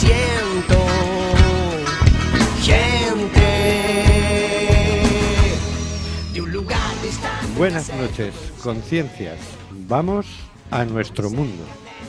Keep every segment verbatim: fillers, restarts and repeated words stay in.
siento gente de un lugar distante. Buenas noches, conciencias. Vamos a nuestro mundo.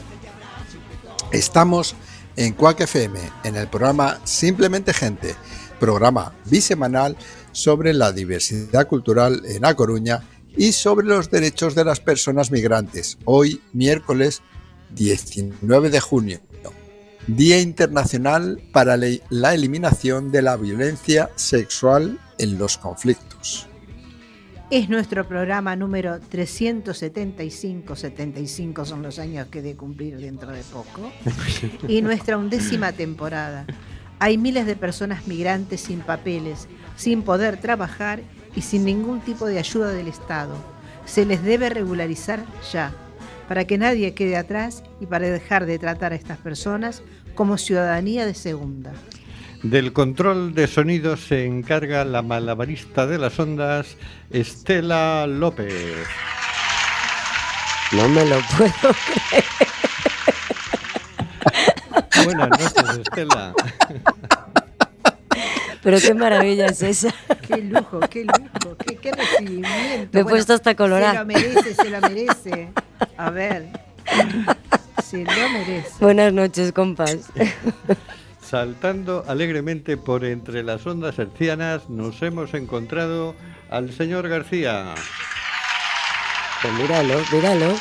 Estamos en Quack F M, en el programa Simplemente Gente, programa bisemanal sobre la diversidad cultural en A Coruña y sobre los derechos de las personas migrantes. Hoy, miércoles diecinueve de junio, Día Internacional para la Eliminación de la Violencia Sexual en los Conflictos. Es nuestro programa número trescientos setenta y cinco, setenta y cinco son los años que he de cumplir dentro de poco, y nuestra undécima temporada. Hay miles de personas migrantes sin papeles, sin poder trabajar y sin ningún tipo de ayuda del Estado. Se les debe regularizar ya, para que nadie quede atrás y para dejar de tratar a estas personas como ciudadanía de segunda. Del control de sonido se encarga la malabarista de las ondas, Estela López. No me lo puedo creer. Buenas noches, Estela. Pero qué maravilla es esa. Qué lujo, qué lujo, qué, qué recibimiento. Me he bueno, puesto hasta colorada. Se lo merece, se lo merece. A ver, se lo merece. Buenas noches, compás. Saltando alegremente por entre las ondas hercianas, nos hemos encontrado al señor García. Pues míralo, míralo.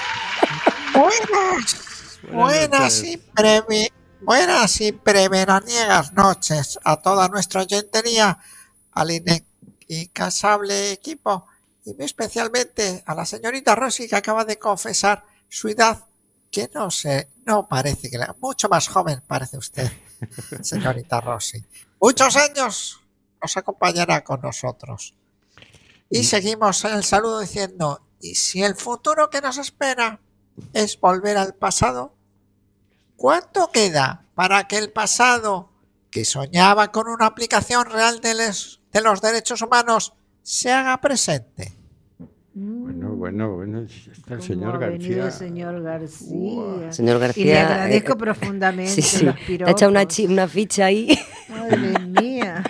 Buenas, buenas y, breve, buenas y preveraniegas noches a toda nuestra oyentería, al incansable equipo y muy especialmente a la señorita Rosy, que acaba de confesar su edad, que no sé, no parece que la, mucho más joven parece usted, señorita Rosy. Muchos años nos acompañará con nosotros. Y seguimos en el saludo diciendo, ¿y si el futuro que nos espera es volver al pasado? ¿Cuánto queda para que el pasado, que soñaba con una aplicación real de, les, de los derechos humanos, se haga presente? Bueno, bueno, bueno, está el señor ha venido García. el señor García. Wow. Señor García. Y le agradezco eh, profundamente sí, sí. los Te piropos. ha echado una, chi- una ficha ahí. Madre mía.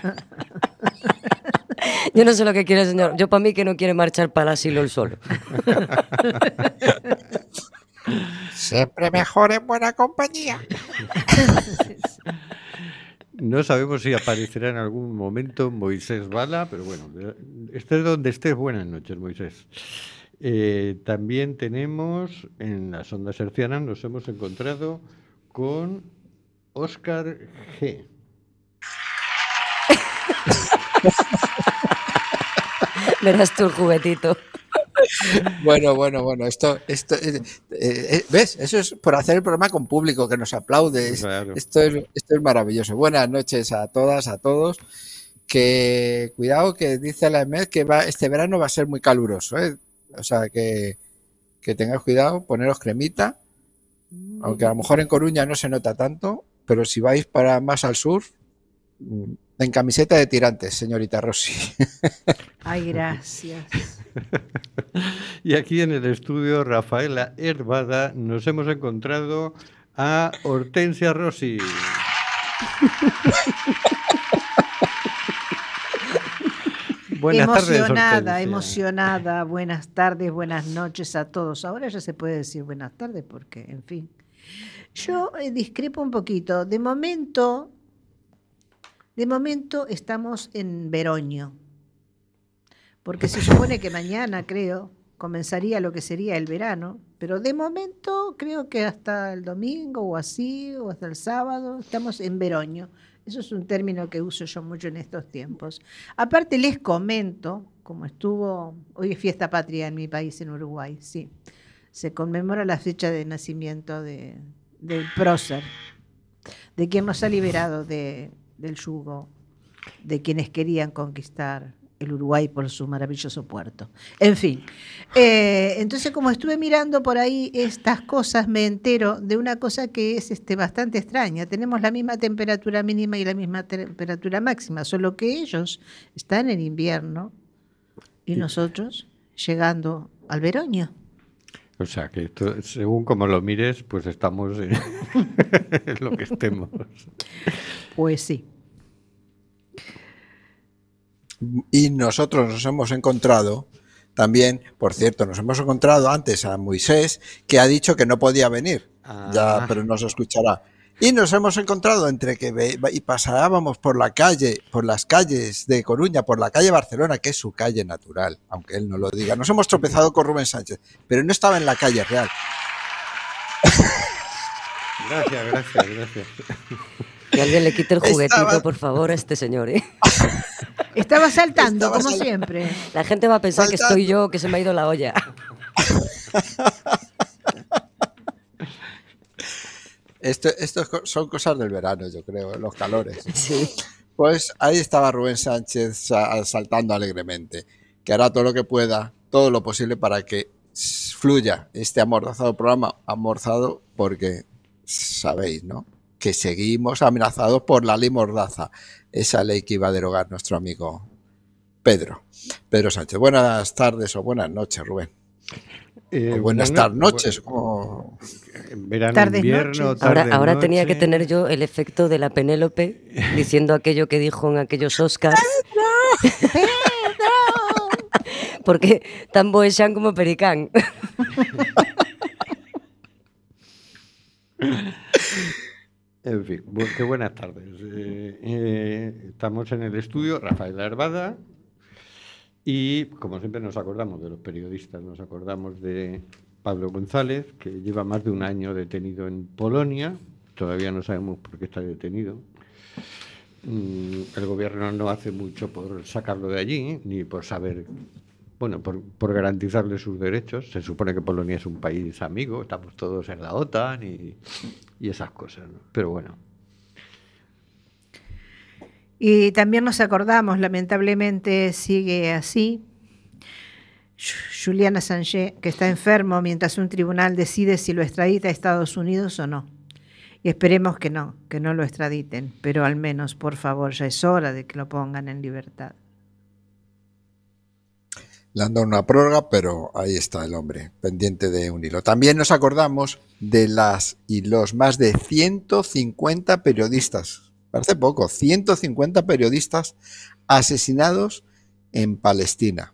Yo no sé lo que quiere el señor. Yo para mí que no quiere marchar para el asilo él solo. Siempre mejor en buena compañía. No sabemos si aparecerá en algún momento Moisés Bala, pero bueno, estés donde estés, buenas noches, Moisés. Eh, también tenemos, en las ondas hercianas, nos hemos encontrado con Óscar G. Verás tú el juguetito. Bueno, bueno, bueno, esto, esto eh, eh, ¿ves? Eso es por hacer el programa con público, que nos aplaude. Claro. Esto es, esto es maravilloso. Buenas noches a todas, a todos. Que cuidado, que dice la E M E D que va, este verano va a ser muy caluroso, ¿eh? O sea, que, que tengáis cuidado, poneros cremita, aunque a lo mejor en Coruña no se nota tanto, pero si vais para más al sur, en camiseta de tirantes, señorita Rosy. Ay, gracias. Y aquí en el estudio, Rafaela Herbada, nos hemos encontrado a Hortensia Rossi. Buenas emocionada, tardes, emocionada. Buenas tardes, buenas noches a todos. Ahora ya se puede decir buenas tardes porque, en fin. Yo eh, discrepo un poquito. De momento, de momento estamos en veroño. Porque se supone que mañana, creo, comenzaría lo que sería el verano. Pero de momento creo que hasta el domingo o así, o hasta el sábado, estamos en veroño. Eso es un término que uso yo mucho en estos tiempos. Aparte les comento, como estuvo, hoy es fiesta patria en mi país, en Uruguay, sí. Se conmemora la fecha de nacimiento de, del prócer, de quien nos ha liberado de, del yugo, de quienes querían conquistar el Uruguay por su maravilloso puerto. En fin, eh, entonces como estuve mirando por ahí estas cosas, me entero de una cosa que es este, bastante extraña. Tenemos la misma temperatura mínima y la misma temperatura máxima, solo que ellos están en invierno y nosotros llegando al veroño. O sea, que esto, según como lo mires, pues estamos en, en lo que estemos. Pues sí. Y nosotros nos hemos encontrado también, por cierto, nos hemos encontrado antes a Moisés, que ha dicho que no podía venir, Ah. ya, pero nos escuchará. Y nos hemos encontrado entre que ve, y pasábamos por la calle, por las calles de Coruña, por la calle Barcelona, que es su calle natural, aunque él no lo diga. Nos hemos tropezado con Rubén Sánchez, pero no estaba en la calle real. Gracias, gracias, gracias. Que alguien le quite el juguetito, Estaba- por favor, a este señor, ¿eh? Estaba saltando, Estaba como sal- siempre. La gente va a pensar que Saltando. estoy yo, que se me ha ido la olla. Esto, esto es co- son cosas del verano, yo creo, los calores. Sí. Pues ahí estaba Rubén Sánchez sa- saltando alegremente, que hará todo lo que pueda, todo lo posible para que s- fluya este amordazado programa, amorzado porque sabéis, ¿no? Que seguimos amenazados por la ley Mordaza, esa ley que iba a derogar nuestro amigo Pedro, Pedro Sánchez. Buenas tardes o buenas noches, Rubén. Eh, O buenas bueno, tardes, noches. bueno, Como... verano, Tardes, invierno, noches. Ahora, tarde, ahora tenía que noche. tener yo el efecto de la Penélope diciendo aquello que dijo en aquellos Oscars. Porque tan boechan como Pericán. En fin, bu- qué buenas tardes. Eh, eh, estamos en el estudio, Rafael Arbada, y como siempre nos acordamos de los periodistas, nos acordamos de Pablo González, que lleva más de un año detenido en Polonia, todavía no sabemos por qué está detenido. Mm, El gobierno no hace mucho por sacarlo de allí, ni por saber, bueno, por, por garantizarle sus derechos. Se supone que Polonia es un país amigo, estamos todos en la OTAN y, y esas cosas, ¿no? Pero bueno. Y también nos acordamos, lamentablemente sigue así, Julian Assange, que está enfermo mientras un tribunal decide si lo extradita a Estados Unidos o no. Y esperemos que no, que no lo extraditen, pero al menos, por favor, ya es hora de que lo pongan en libertad. Le han dado una prórroga, pero ahí está el hombre, pendiente de un hilo. También nos acordamos de las y los más de ciento cincuenta periodistas, parece poco, ciento cincuenta periodistas asesinados en Palestina.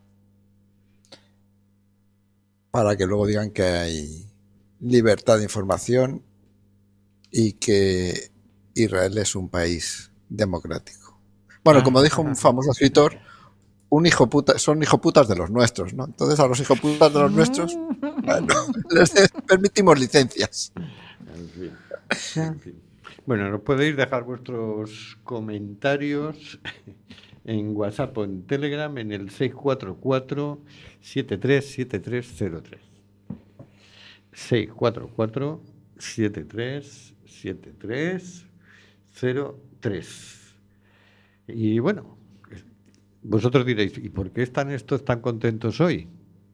Para que luego digan que hay libertad de información y que Israel es un país democrático. Bueno, como dijo un famoso escritor, un hijo puta, son hijo putas de los nuestros, ¿no? Entonces a los hijo putas de los nuestros, bueno, les permitimos licencias. En fin, Ya. en fin. Bueno, nos podéis dejar vuestros comentarios en WhatsApp o en Telegram en el seis cuatro cuatro, siete tres siete tres cero tres. seis cuatro cuatro, siete tres siete tres cero tres. Y bueno, vosotros diréis, ¿y por qué están estos tan contentos hoy?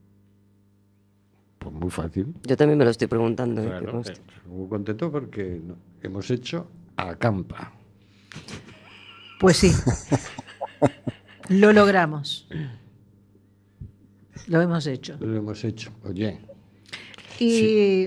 Pues muy fácil. Yo también me lo estoy preguntando. ¿eh? Que Claro, conste. eh, muy contento porque no- hemos hecho acampa. Pues sí, lo logramos. Lo hemos hecho. Lo hemos hecho. Oye, Y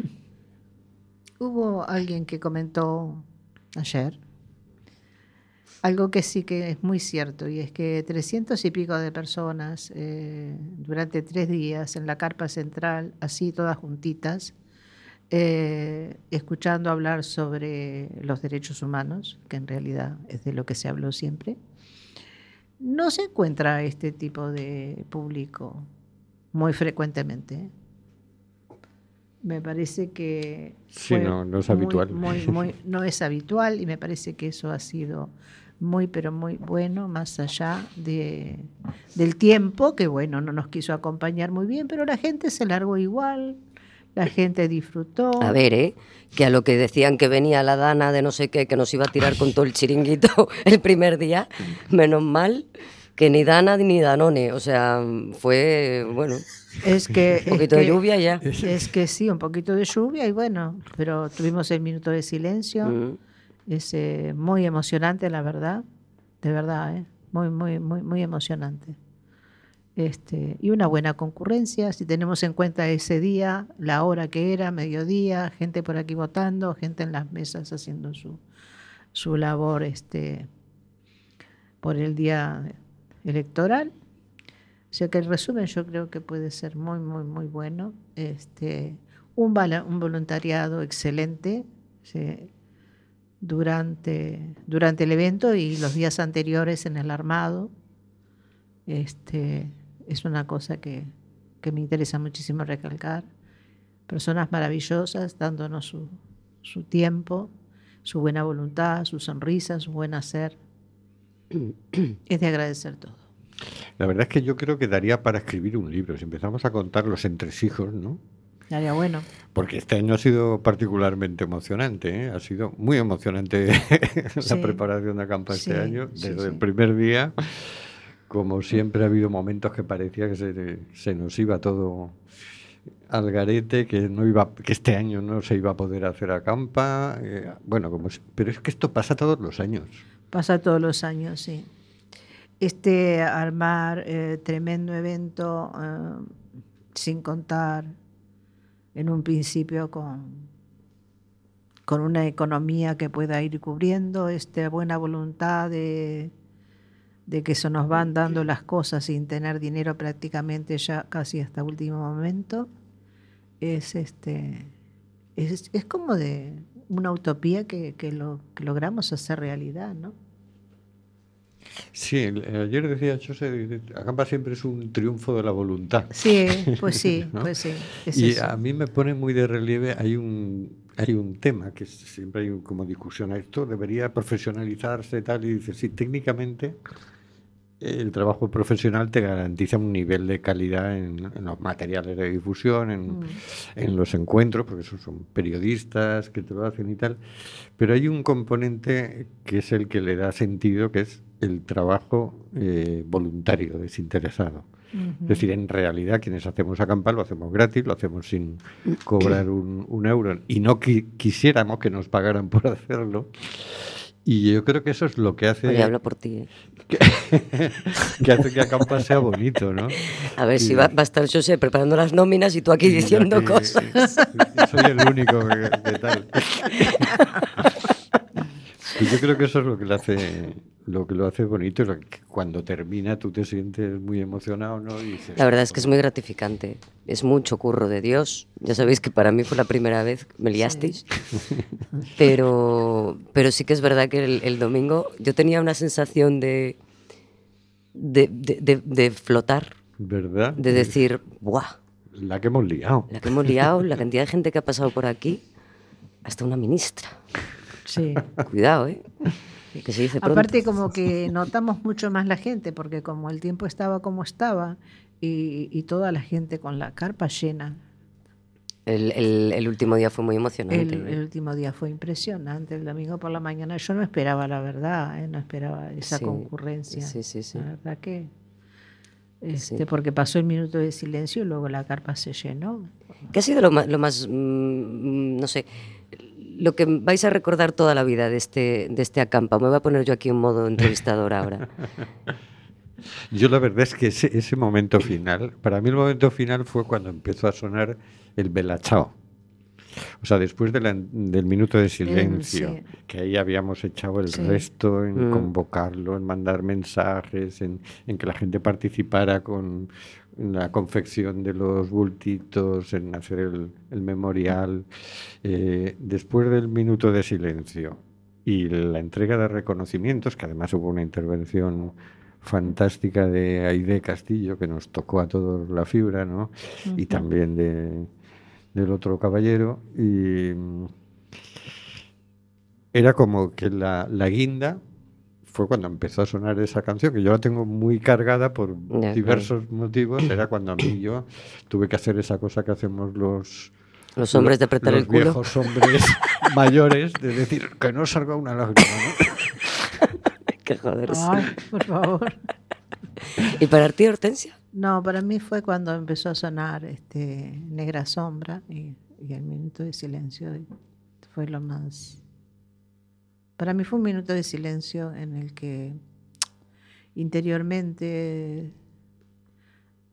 hubo alguien que comentó ayer algo que sí que es muy cierto, y es que trescientos y pico de personas eh, durante tres días en la carpa central, así todas juntitas, eh, escuchando hablar sobre los derechos humanos, que en realidad es de lo que se habló siempre. No se encuentra este tipo de público muy frecuentemente, ¿eh? Me parece que Sí, fue no, no es muy, habitual. muy, muy- no es habitual, y me parece que eso ha sido muy, pero muy bueno, más allá de, del tiempo, que bueno, no nos quiso acompañar muy bien, pero la gente se largó igual, la gente disfrutó. A ver, ¿eh? Que a lo que decían que venía la Dana de no sé qué, que nos iba a tirar con todo el chiringuito el primer día, menos mal que ni Dana ni Danone, o sea, fue, bueno, Es que, un poquito es de que- lluvia ya. Es que sí, un poquito de lluvia, y bueno, pero tuvimos el minuto de silencio. Mm. Es eh, muy emocionante, la verdad, de verdad, ¿eh? muy, muy, muy, muy emocionante. Este, y una buena concurrencia, si tenemos en cuenta ese día, la hora que era, mediodía, gente por aquí votando, gente en las mesas haciendo su, su labor este, por el día electoral. O sea que el resumen yo creo que puede ser muy, muy, muy bueno. Este, un, vala, un voluntariado excelente, ¿sí? durante, durante el evento y los días anteriores en el armado. Este, es una cosa que, que me interesa muchísimo recalcar. Personas maravillosas dándonos su, su tiempo, su buena voluntad, su sonrisa, su buen hacer. Es de agradecer todo. La verdad es que yo creo que daría para escribir un libro. Si empezamos a contar los entresijos, ¿no? Daría bueno. Porque este año ha sido particularmente emocionante, ¿eh? Ha sido muy emocionante la Sí. preparación de Acampa Sí, este año. sí, Desde sí. el primer día, como siempre, ha habido momentos que parecía que se, se nos iba todo al garete, que no iba, que este año no se iba a poder hacer Acampa. Eh, bueno, como si- pero es que esto pasa todos los años. Pasa todos los años, sí. Este armar eh, tremendo evento, eh, sin contar en un principio con, con una economía que pueda ir cubriendo, esta buena voluntad de, de que se nos van dando las cosas sin tener dinero prácticamente ya casi hasta último momento, es este es, es como de una utopía que, que, lo, que logramos hacer realidad, ¿no? Sí, el- ayer decía José, dice, Acampa siempre es un triunfo de la voluntad. Sí, pues sí, ¿No? pues sí. Es Y eso. a mí me pone muy de relieve, hay un, hay un tema que siempre hay un- como discusión a esto, debería profesionalizarse tal, y dice, sí, técnicamente el trabajo profesional te garantiza un nivel de calidad en, en los materiales de difusión, en, Mm. en los encuentros, porque esos son periodistas que te lo hacen y tal, pero hay un componente que es el que le da sentido, que es el trabajo eh, voluntario, desinteresado. Ujú. Es decir, en realidad quienes hacemos Acampa lo hacemos gratis, lo hacemos sin cobrar un, un euro y no qui- quisiéramos que nos pagaran por hacerlo. Y yo creo que eso es lo que hace Oye, hablo por ti, ¿eh? que, que hace que Acampa sea bonito, ¿no? A ver si Y- va, va a estar José preparando las nóminas y tú aquí y yo diciendo aquí, cosas. eh, soy el único que, que tal. Y yo creo que eso es lo que lo hace, lo que lo hace bonito, y lo que cuando termina tú te sientes muy emocionado, ¿no? Y dices, La verdad es que es muy gratificante. Es mucho curro de Dios. Ya sabéis que para mí fue la primera vez que me liasteis. Pero, pero sí que es verdad que el, el domingo yo tenía una sensación de, de, de, de- de flotar, ¿verdad? de decir, ¡buah! La que hemos liado. La que hemos liado, la cantidad de gente que ha pasado por aquí, hasta una ministra. Sí. Cuidado, ¿eh? Que se dice pronto. Aparte como que notamos mucho más la gente, porque como el tiempo estaba como estaba y, y toda la gente con la carpa llena, El, el- el último día fue muy emocionante. el, el último día fue impresionante, el domingo por la mañana yo no esperaba la verdad, ¿eh? No esperaba esa Sí, concurrencia, sí, sí, sí. la verdad que, este, Sí. porque pasó el minuto de silencio y luego la carpa se llenó. ¿Qué ha sido lo más, lo más mm, no sé, lo que vais a recordar toda la vida de este, de este Acampa? Me voy a poner yo aquí en modo entrevistador ahora. Yo la verdad es que ese, ese momento final, para mí el momento final fue cuando empezó a sonar el Bella Ciao. O sea, después de la- del minuto de silencio, sí. que ahí habíamos echado el Sí. resto en Mm. convocarlo, en mandar mensajes, en, en que la gente participara con la confección de los bultitos, en hacer el, el memorial. Eh, después del minuto de silencio y la entrega de reconocimientos, que además hubo una intervención fantástica de Aide Castillo, que nos tocó a todos la fibra, ¿no? Y Ujú. también de, del otro caballero. Y mm, era como que la, la guinda fue cuando empezó a sonar esa canción, que yo la tengo muy cargada por Ya, diversos motivos. Era cuando a mí yo tuve que hacer esa cosa que hacemos los... Los hombres de apretar los el culo. viejos hombres mayores, de decir que no salga una lágrima, ¿no? Que joderse. Ay, por favor. ¿Y para ti, Hortensia? No, para mí fue cuando empezó a sonar este Negra Sombra y, y el minuto de silencio y fue lo más... Para mí fue un minuto de silencio en el que interiormente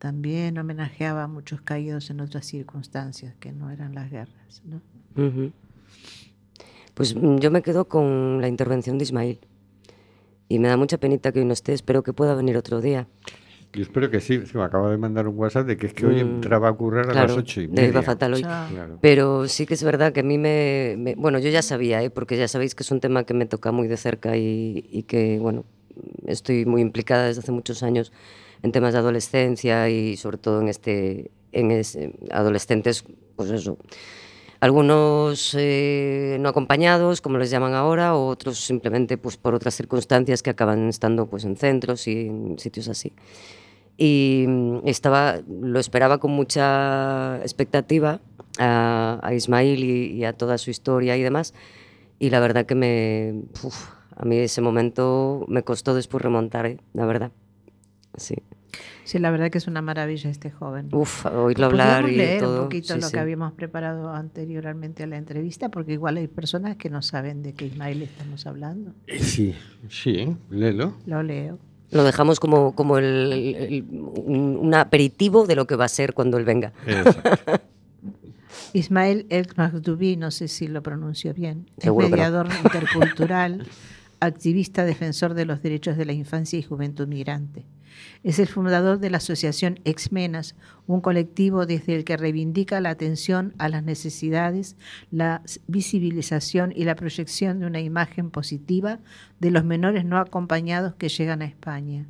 también homenajeaba a muchos caídos en otras circunstancias que no eran las guerras, ¿no? Uh-huh. Pues mm, yo me quedo con la intervención de Ismail. Y me da mucha penita que hoy no esté, espero que pueda venir otro día. Yo espero que sí, es que me acaba de mandar un WhatsApp de que es que hoy Mm, entraba a currar a claro, las ocho y le media. iba fatal hoy. Chao. Claro. Pero sí que es verdad que a mí me... me- bueno, yo ya sabía, ¿eh? Porque ya sabéis que es un tema que me toca muy de cerca y, y que, bueno, estoy muy implicada desde hace muchos años en temas de adolescencia y sobre todo en este en ese, adolescentes, pues eso, algunos eh, no acompañados, como les llaman ahora, o otros simplemente pues por otras circunstancias que acaban estando pues en centros y en sitios así. Y mm, estaba, lo esperaba con mucha expectativa a, a Ismail y, y a toda su historia y demás, y la verdad que me, uf, a mí ese momento me costó después remontar, ¿eh? La verdad, sí. Sí, la verdad que es una maravilla este joven. Uf, oírlo hablar Podríamos y leer todo. un poquito sí, lo sí. que habíamos preparado anteriormente a la entrevista, porque igual hay personas que no saben de qué Ismail estamos hablando. Eh, Sí, sí, léelo. Lo leo. Lo dejamos como, como el, el- el- un, un aperitivo de lo que va a ser cuando él venga. Exacto. Ismail El Maghdubi, no sé si lo pronuncio bien, Seguro es que no. mediador intercultural, activista defensor de los derechos de la infancia y juventud migrante. Es el fundador de la asociación Exmenas, un colectivo desde el que reivindica la atención a las necesidades, la visibilización y la proyección de una imagen positiva de los menores no acompañados que llegan a España.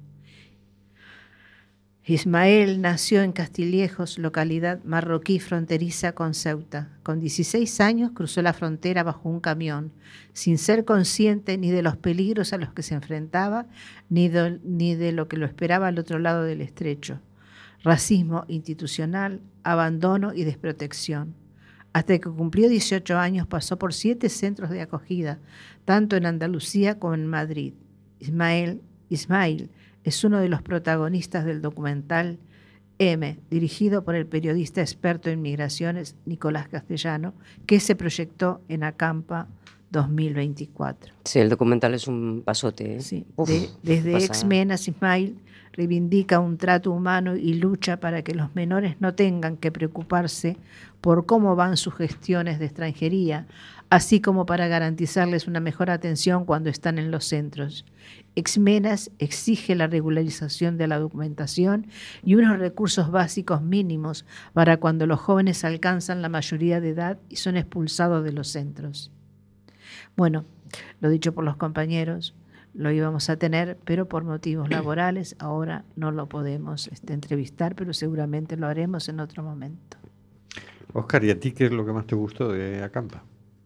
Ismael nació en Castillejos, localidad marroquí fronteriza con Ceuta. Con dieciséis años cruzó la frontera bajo un camión, sin ser consciente ni de los peligros a los que se enfrentaba, ni de, ni de lo que lo esperaba al otro lado del estrecho. Racismo institucional, abandono y desprotección. Hasta que cumplió dieciocho años pasó por siete centros de acogida, tanto en Andalucía como en Madrid. Ismael, Ismail es uno de los protagonistas del documental M, dirigido por el periodista experto en migraciones Nicolás Castellano, que se proyectó en Acampa dos mil veinticuatro. Sí, el documental es un pasote. ¿eh? Sí. Uf, De- desde pasa- Exmenas, Ismail reivindica un trato humano y lucha para que los menores no tengan que preocuparse por cómo van sus gestiones de extranjería, así como para garantizarles una mejor atención cuando están en los centros. Exmenas exige la regularización de la documentación y unos recursos básicos mínimos para cuando los jóvenes alcanzan la mayoría de edad y son expulsados de los centros. Bueno, lo dicho por los compañeros, lo íbamos a tener, pero por motivos laborales ahora no lo podemos este, entrevistar, pero seguramente lo haremos en otro momento. Óscar, ¿y a ti qué es lo que más te gustó de Acampa?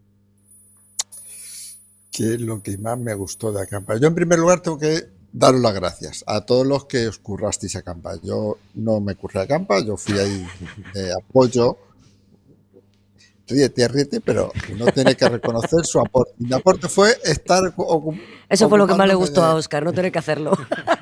¿Qué es lo que más me gustó de Acampa? Yo en primer lugar tengo que daros las gracias a todos los que os currasteis a Acampa. Yo no me curré a Acampa, yo fui ahí de apoyo. Ríete, ríete, pero no tiene que reconocer su aporte. Mi aporte fue estar ocu- Eso fue lo que más le ocupándome gustó de- a Óscar, no tener que hacerlo.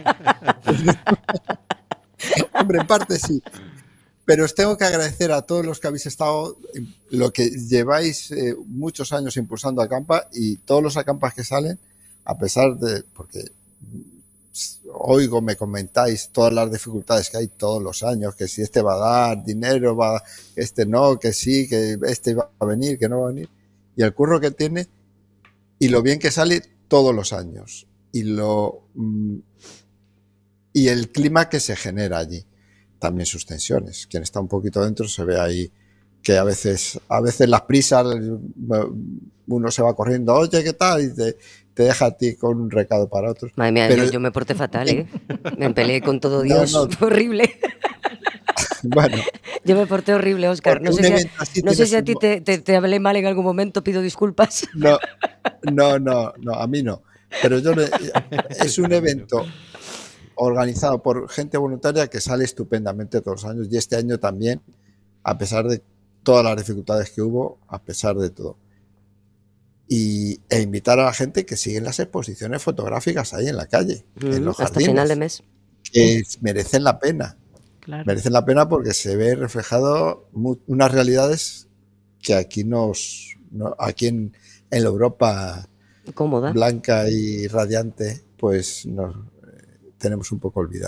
Hombre, en parte sí. Pero os tengo que agradecer a todos los que habéis estado, lo que lleváis eh, muchos años impulsando Acampa y todos los Acampas que salen, a pesar de, porque oigo, me comentáis todas las dificultades que hay todos los años, que si este va a dar dinero, va, este no, que sí, que este va a venir, que no va a venir, y el curro que tiene y lo bien que sale todos los años y lo mm, y el clima que se genera allí, también sus tensiones. Quien está un poquito dentro se ve ahí que a veces a veces las prisas, uno se va corriendo, oye, ¿qué tal? Y te, te deja a ti con un recado para otros. Madre mía, Pero- yo, yo me porté fatal, ¿eh? Me peleé con todo No, Dios, no. fue horrible. Bueno, Yo me porté horrible, Óscar. No porque sé un si, evento así no sé tienes si a un ti mo- te, te, te hablé mal en algún momento, pido disculpas. No, no, no, no, a mí no. Pero yo le- es un evento organizado por gente voluntaria que sale estupendamente todos los años y este año también, a pesar de todas las dificultades que hubo, a pesar de todo. Y, e invitar a la gente que sigue las exposiciones fotográficas ahí en la calle, en los Hasta jardines, final de mes. que merecen la pena. Claro. Merecen la pena porque se ve reflejado mu- unas realidades que aquí nos, no- aquí en, en la Europa Cómoda. blanca y radiante, pues nos eh, tenemos un poco olvidada.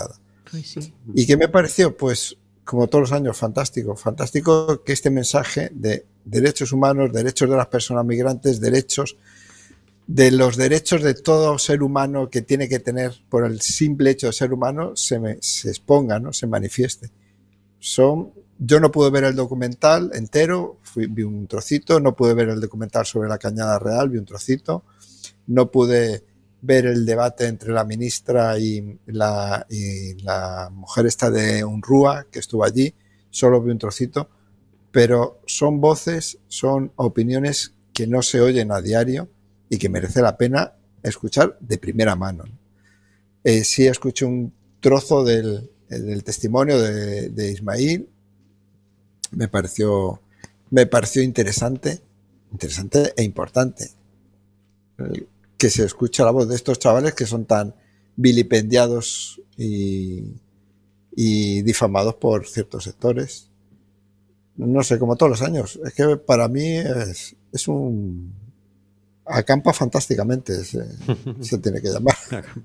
Pues sí. ¿Y qué me pareció? Pues, como todos los años, fantástico. Fantástico que este mensaje de derechos humanos, derechos de las personas migrantes, derechos de los derechos de todo ser humano que tiene que tener por el simple hecho de ser humano, se, me, se exponga, ¿no? Se manifieste. Son, yo no pude ver el documental entero, fui, vi un trocito, no pude ver el documental sobre la Cañada Real, vi un trocito, no pude ver el debate entre la ministra y la, y la mujer esta de UNRWA que estuvo allí, solo vi un trocito, pero son voces, son opiniones que no se oyen a diario y que merece la pena escuchar de primera mano. Eh, sí escuché un trozo del, del testimonio de, de Ismail, me pareció, me pareció interesante, interesante e importante. Eh, que se escucha la voz de estos chavales que son tan vilipendiados y, y difamados por ciertos sectores. No sé, como todos los años. Es que para mí es, es un... acampa fantásticamente, se, se tiene que llamar.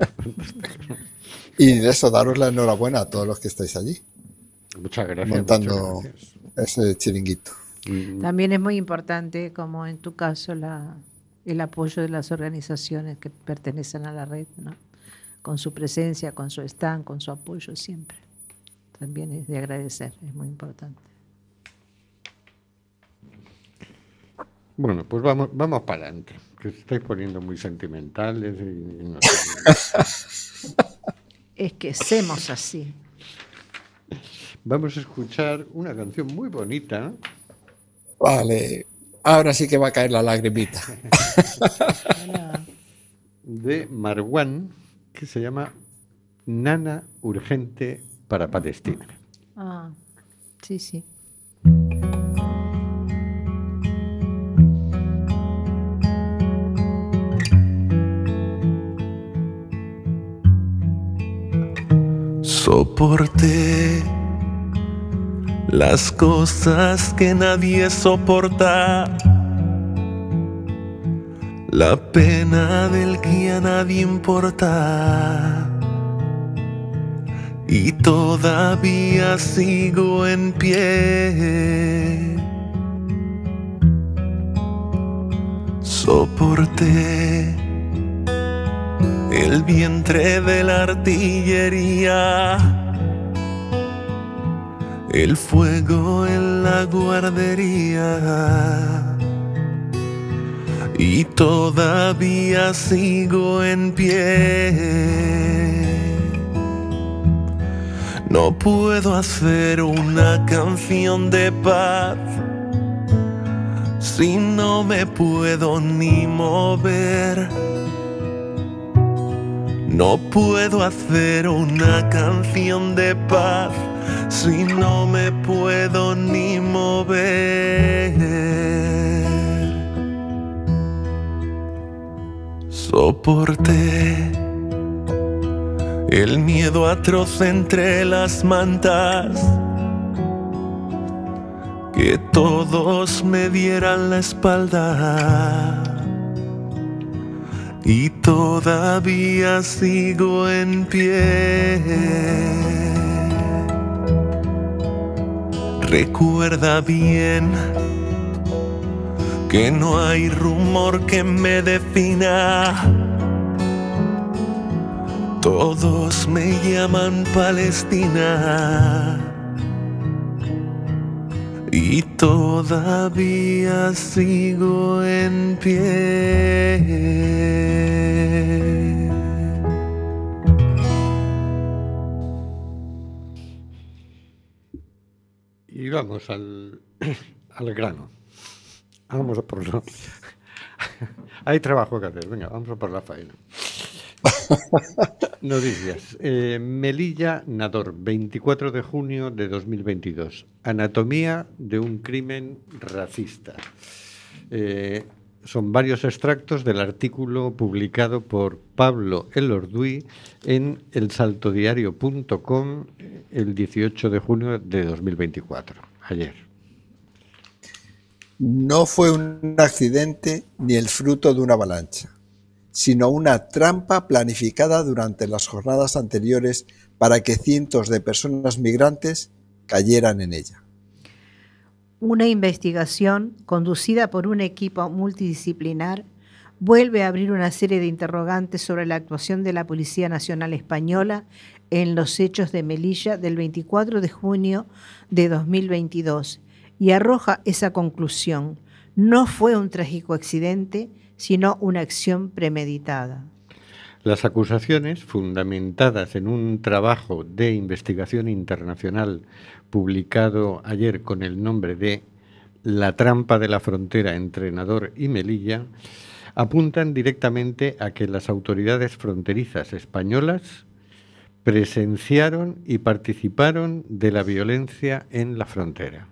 Y de eso, daros la enhorabuena a todos los que estáis allí. Muchas gracias. Montando muchas gracias. ese chiringuito. También es muy importante, como en tu caso, la, el apoyo de las organizaciones que pertenecen a la red, ¿no? Con su presencia, con su stand, con su apoyo siempre. También es de agradecer, es muy importante. Bueno, pues vamos, vamos para adelante, que os estáis poniendo muy sentimentales. Y, y no sé. Es que somos así. Vamos a escuchar una canción muy bonita. Vale, ahora sí que va a caer la lagrimita. De Marwan, que se llama Nana Urgente para Palestina. Ah, sí, sí. Soporté las cosas que nadie soporta, la pena del que a nadie importa, y todavía sigo en pie. Soporté el vientre de la artillería, el fuego en la guardería, y todavía sigo en pie. No puedo hacer una canción de paz si no me puedo ni mover. No puedo hacer una canción de paz si no me puedo ni mover. Soporté el miedo atroz entre las mantas, que todos me dieran la espalda, y todavía sigo en pie. Recuerda bien que no hay rumor que me defina. Todos me llaman Palestina, y todavía sigo en pie. Y vamos al, al grano. Vamos a por lo... Hay trabajo que hacer. Venga, vamos a por la faena. Noticias. Eh, Melilla Nador, veinticuatro de junio de dos mil veintidós. Anatomía de un crimen racista. Eh, son varios extractos del artículo publicado por Pablo Elorduy en el salto diario punto com el dieciocho de junio de dos mil veinticuatro, ayer. No fue un accidente ni el fruto de una avalancha, sino una trampa planificada durante las jornadas anteriores para que cientos de personas migrantes cayeran en ella. Una investigación conducida por un equipo multidisciplinar vuelve a abrir una serie de interrogantes sobre la actuación de la Policía Nacional Española en los hechos de Melilla del veinticuatro de junio de dos mil veintidós y arroja esa conclusión. No fue un trágico accidente, sino una acción premeditada. Las acusaciones, fundamentadas en un trabajo de investigación internacional publicado ayer con el nombre de La trampa de la frontera entre Nador y Melilla, apuntan directamente a que las autoridades fronterizas españolas presenciaron y participaron de la violencia en la frontera.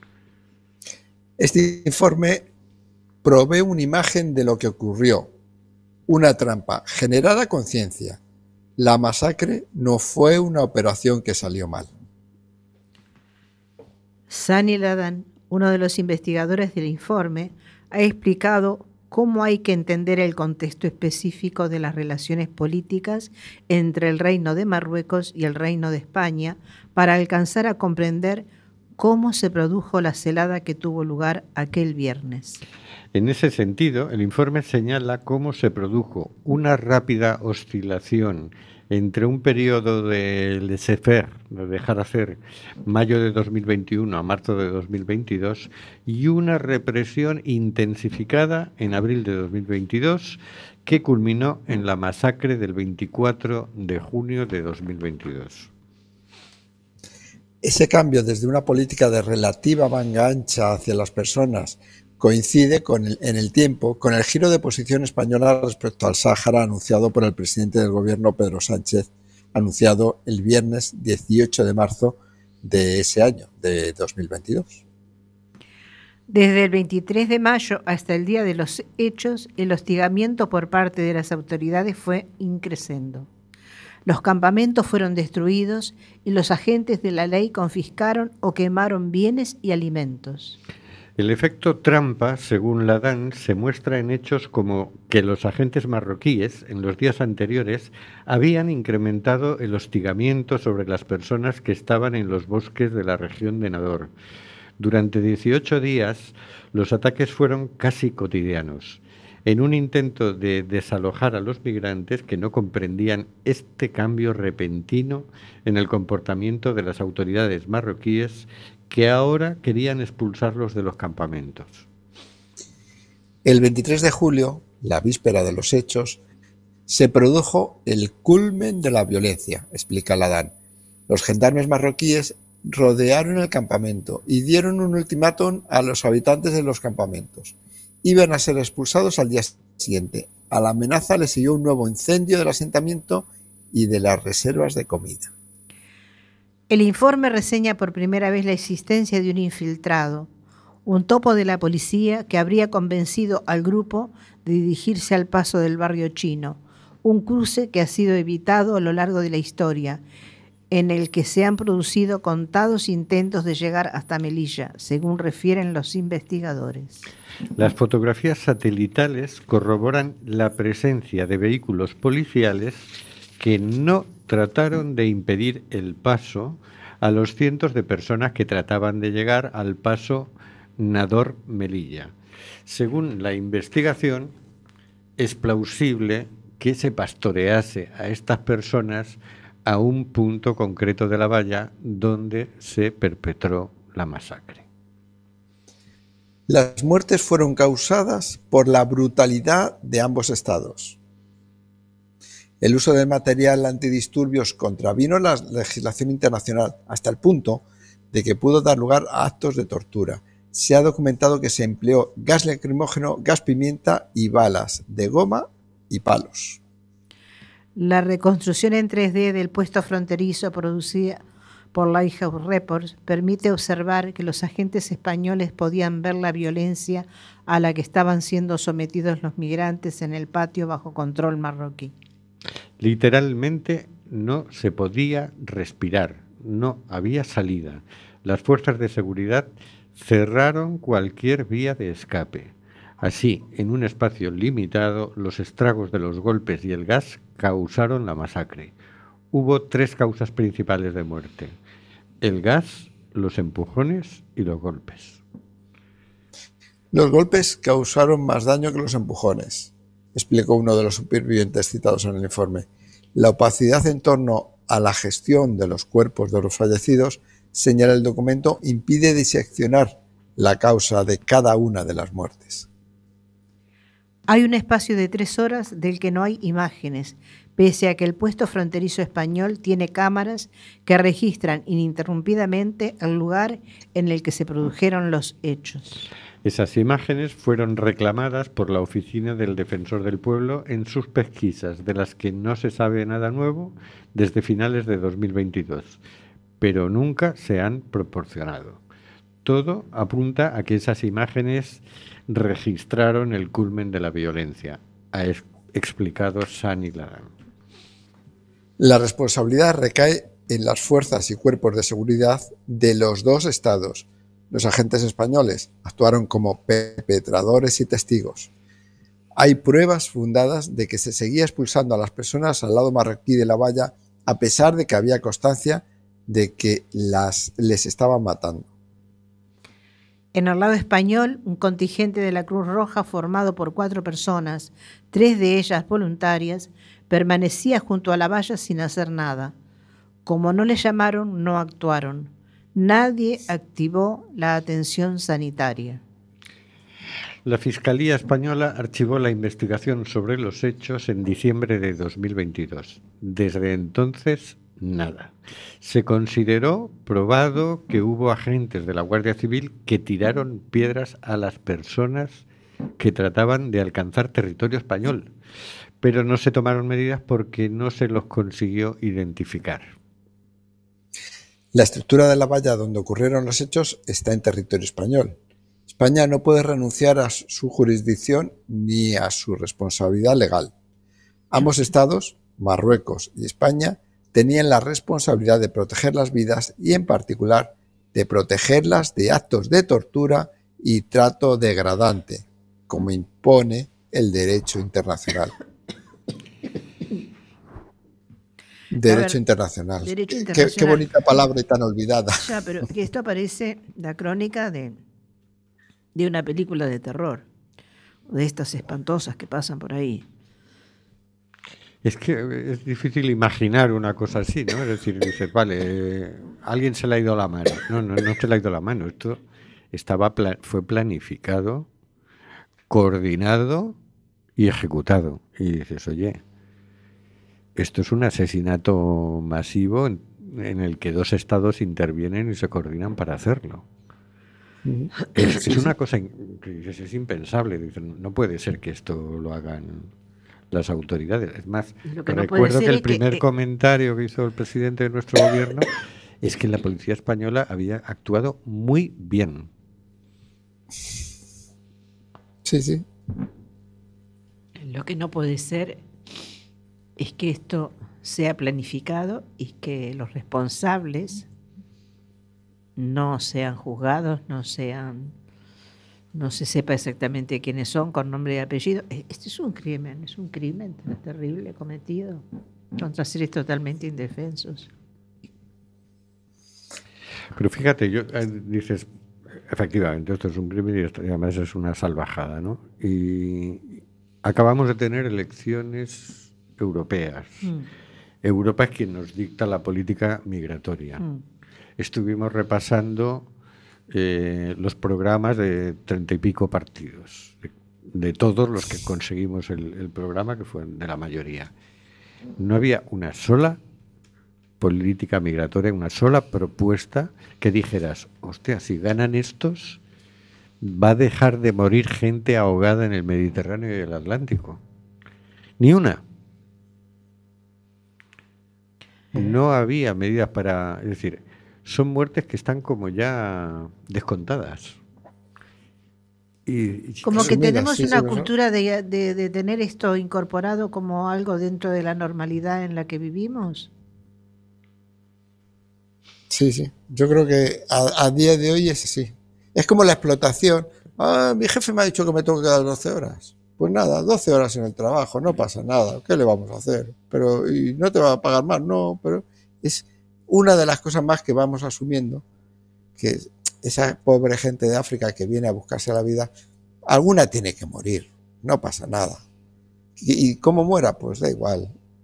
Este informe provee una imagen de lo que ocurrió. Una trampa generada a conciencia. La masacre no fue una operación que salió mal. Sani Ladan, uno de los investigadores del informe, ha explicado cómo hay que entender el contexto específico de las relaciones políticas entre el Reino de Marruecos y el Reino de España para alcanzar a comprender cómo se produjo la celada que tuvo lugar aquel viernes. En ese sentido, el informe señala cómo se produjo una rápida oscilación entre un periodo de laissez-faire, de dejar hacer, mayo de dos mil veintiuno a marzo de dos mil veintidós, y una represión intensificada en abril de dos mil veintidós, que culminó en la masacre del veinticuatro de junio de dos mil veintidós. Ese cambio desde una política de relativa manga ancha hacia las personas coincide con el, en el tiempo con el giro de posición española respecto al Sáhara anunciado por el presidente del gobierno Pedro Sánchez, anunciado el viernes dieciocho de marzo de ese año, de dos mil veintidós. Desde el veintitrés de mayo hasta el día de los hechos, el hostigamiento por parte de las autoridades fue increciendo. Los campamentos fueron destruidos y los agentes de la ley confiscaron o quemaron bienes y alimentos. El efecto trampa, según Ladan, se muestra en hechos como que los agentes marroquíes, en los días anteriores, habían incrementado el hostigamiento sobre las personas que estaban en los bosques de la región de Nador. Durante dieciocho días, los ataques fueron casi cotidianos, en un intento de desalojar a los migrantes que no comprendían este cambio repentino en el comportamiento de las autoridades marroquíes, que ahora querían expulsarlos de los campamentos. El veintitrés de julio, la víspera de los hechos, se produjo el culmen de la violencia, explica Ladan. Los gendarmes marroquíes rodearon el campamento y dieron un ultimátum a los habitantes de los campamentos. Iban a ser expulsados al día siguiente. A la amenaza le siguió un nuevo incendio del asentamiento y de las reservas de comida. El informe reseña por primera vez la existencia de un infiltrado, un topo de la policía que habría convencido al grupo de dirigirse al paso del barrio chino, un cruce que ha sido evitado a lo largo de la historia, en el que se han producido contados intentos de llegar hasta Melilla, según refieren los investigadores. Las fotografías satelitales corroboran la presencia de vehículos policiales que no trataron de impedir el paso a los cientos de personas que trataban de llegar al paso Nador-Melilla. Según la investigación, es plausible que se pastorease a estas personas a un punto concreto de la valla donde se perpetró la masacre. Las muertes fueron causadas por la brutalidad de ambos estados. El uso de material antidisturbios contravino la legislación internacional hasta el punto de que pudo dar lugar a actos de tortura. Se ha documentado que se empleó gas lacrimógeno, gas pimienta y balas de goma y palos. La reconstrucción en tres D del puesto fronterizo producida por Lighthouse Reports permite observar que los agentes españoles podían ver la violencia a la que estaban siendo sometidos los migrantes en el patio bajo control marroquí. Literalmente no se podía respirar, no había salida. Las fuerzas de seguridad cerraron cualquier vía de escape. Así, en un espacio limitado, los estragos de los golpes y el gas causaron la masacre. Hubo tres causas principales de muerte: el gas, los empujones y los golpes. Los golpes causaron más daño que los empujones, explicó uno de los supervivientes citados en el informe. La opacidad en torno a la gestión de los cuerpos de los fallecidos, señala el documento, impide diseccionar la causa de cada una de las muertes. Hay un espacio de tres horas del que no hay imágenes, pese a que el puesto fronterizo español tiene cámaras que registran ininterrumpidamente el lugar en el que se produjeron los hechos. Esas imágenes fueron reclamadas por la Oficina del Defensor del Pueblo en sus pesquisas, de las que no se sabe nada nuevo desde finales de dos mil veintidós, pero nunca se han proporcionado. Todo apunta a que esas imágenes registraron el culmen de la violencia, ha ex- explicado Sani Laran. La responsabilidad recae en las fuerzas y cuerpos de seguridad de los dos estados. Los agentes españoles actuaron como perpetradores y testigos. Hay pruebas fundadas de que se seguía expulsando a las personas al lado marroquí de la valla, a pesar de que había constancia de que las, les estaban matando. En el lado español, un contingente de la Cruz Roja formado por cuatro personas, tres de ellas voluntarias, permanecía junto a la valla sin hacer nada. Como no les llamaron, no actuaron. Nadie activó la atención sanitaria. La Fiscalía Española archivó la investigación sobre los hechos en diciembre de dos mil veintidós. Desde entonces, nada. Se consideró probado que hubo agentes de la Guardia Civil que tiraron piedras a las personas que trataban de alcanzar territorio español, pero no se tomaron medidas porque no se los consiguió identificar. La estructura de la valla donde ocurrieron los hechos está en territorio español. España no puede renunciar a su jurisdicción ni a su responsabilidad legal. Ambos estados, Marruecos y España, tenían la responsabilidad de proteger las vidas y, en particular, de protegerlas de actos de tortura y trato degradante, como impone el derecho internacional. Derecho ver, internacional. Derecho Qué, internacional. qué bonita palabra y tan olvidada. Ya, pero que esto aparece la crónica de, de una película de terror, de estas espantosas que pasan por ahí. Es que es difícil imaginar una cosa así, ¿no? Es decir, dices, vale, eh, alguien se le ha ido la mano. No, no, no se le ha ido la mano. Esto estaba pla- fue planificado, coordinado y ejecutado. Y dices, oye, esto es un asesinato masivo en, en el que dos estados intervienen y se coordinan para hacerlo. Es, es una cosa que dices, es impensable. Dicen, no puede ser que esto lo hagan las autoridades. Es más, Lo que no puede recuerdo ser que el es que, primer eh, comentario que hizo el presidente de nuestro gobierno es que la policía española había actuado muy bien. Sí, sí. Lo que no puede ser es que esto sea planificado y que los responsables no sean juzgados, no sean, no se sepa exactamente quiénes son con nombre y apellido. Este es un crimen, es un crimen terrible cometido contra seres totalmente indefensos. Pero fíjate, yo eh, dices, efectivamente, esto es un crimen y esto, y además es una salvajada, ¿no? Y acabamos de tener elecciones europeas. Mm. Europa es quien nos dicta la política migratoria. Mm. Estuvimos repasando eh, los programas de treinta y pico partidos, de, de todos los que conseguimos el, el programa, que fue de la mayoría. No había una sola política migratoria, una sola propuesta que dijeras, hostia, si ganan estos, va a dejar de morir gente ahogada en el Mediterráneo y el Atlántico. Ni una. No había medidas para... Es decir, son muertes que están como ya descontadas. Y, y Como que Asumidas, tenemos sí, una sí, ¿no? cultura de, de, de tener esto incorporado como algo dentro de la normalidad en la que vivimos. Sí, sí. Yo creo que a, a día de hoy es así. Es como la explotación. Ah, mi jefe me ha dicho que me tengo que quedar doce horas. Pues nada, doce horas en el trabajo, no pasa nada. ¿Qué le vamos a hacer? Pero, ¿y no te va a pagar más? No, pero es una de las cosas más que vamos asumiendo, que esa pobre gente de África que viene a buscarse la vida, alguna tiene que morir, no pasa nada. Y, y cómo muera, pues da igual.